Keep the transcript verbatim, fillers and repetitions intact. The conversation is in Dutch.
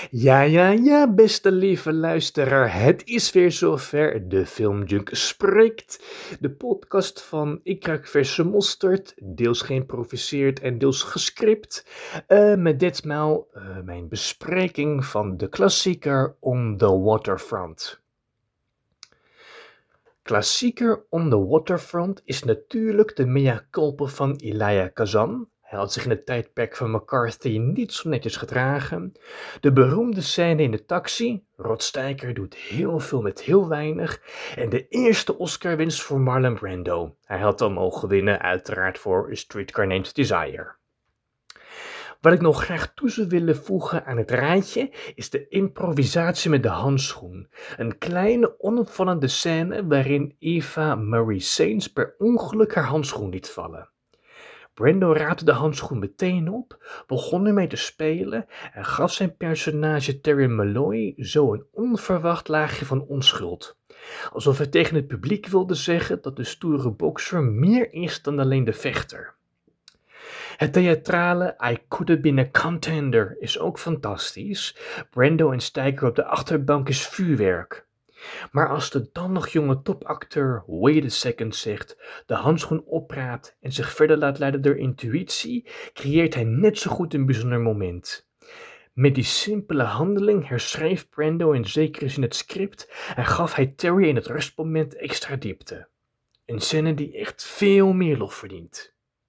Ja, ja, ja, beste lieve luisteraar. Het is weer zover. De Filmjunk spreekt. De podcast van Ik ruik verse mosterd. Deels geïmproviseerd en deels gescript. Eh, met ditmaal eh, mijn bespreking van de klassieker On the Waterfront. Klassieker On the Waterfront is natuurlijk de mea culpa van Elia Kazan. Hij had zich in het tijdperk van McCarthy niet zo netjes gedragen. De beroemde scène in de taxi. Rod Steiger doet heel veel met heel weinig. En de eerste Oscar-winst voor Marlon Brando. Hij had dan mogen winnen, uiteraard voor A Streetcar Named Desire. Wat ik nog graag toe zou willen voegen aan het rijtje is de improvisatie met de handschoen. Een kleine onopvallende scène waarin Eva Marie Saints per ongeluk haar handschoen liet vallen. Brando raapte de handschoen meteen op, begon ermee te spelen en gaf zijn personage Terry Malloy zo een onverwacht laagje van onschuld. Alsof hij tegen het publiek wilde zeggen dat de stoere bokser meer is dan alleen de vechter. Het theatrale I Could Have Been a Contender is ook fantastisch. Brando en Steiger op de achterbank is vuurwerk. Maar als de dan nog jonge topacteur wait a second zegt, de handschoen opraapt en zich verder laat leiden door intuïtie, creëert hij net zo goed een bijzonder moment. Met die simpele handeling herschreef Brando in zekere zin het script en gaf hij Terry in het rustmoment extra diepte. Een scène die echt veel meer lof verdient.